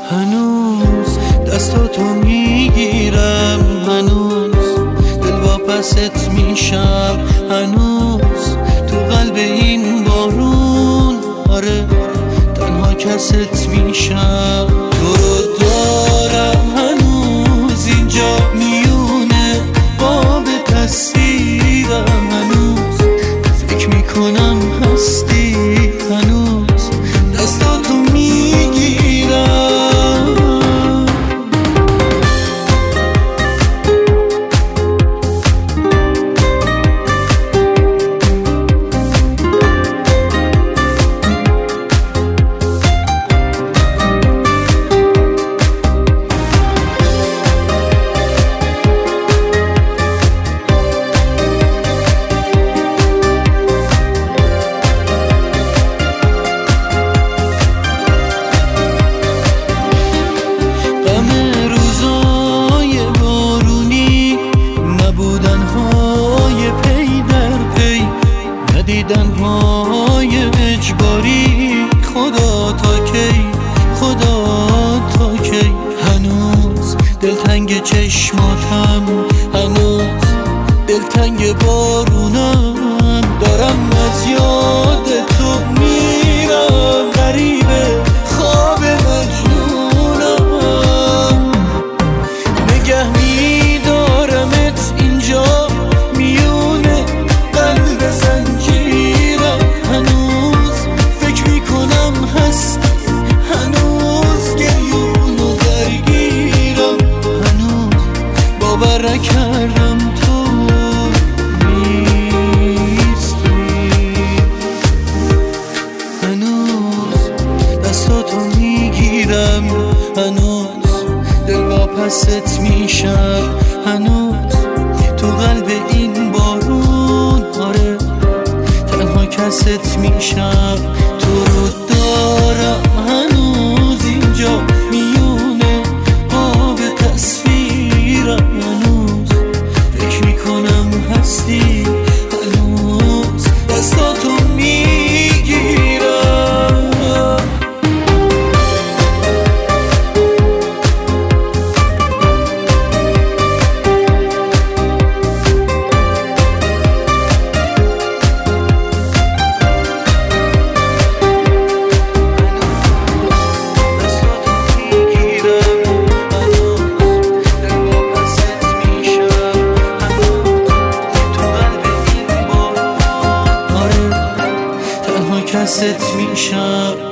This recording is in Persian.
هنوز دستاتو میگیرم، هنوز دل واپست میشم، هنوز تو قلب این بارون آره تنها کست میشم. تو رو دارم هنوز اینجا میونه قاب تصویرم، هنوز فکر میکنم هستی، هنوز دستاتو میگیرم. دیدن‌های اجباری خدا تا کی، خدا تا کی. هنوز دلتنگ چشماتم، هنوز دلتنگ بارونم، دارم از یاد تو میرم، غریبه خواب مجنونم. نگه میدارمت اینجا میونه قلب زنجیرم، هنوز فکر میکنم هست، هنوز گریون و درگیرم، هنوز باور نکردم تو نیستی، هنوز دستاتو میگیرم، هنوز دل واپست میشم، هنوز تو قلب این بارون آره تنها کست میشم. تو رو دارم هنوز اینجا میونه قاب تصویرم، هنوز فکر میکنم هستی، هنوز دستاتو میگیرم. کست میشم.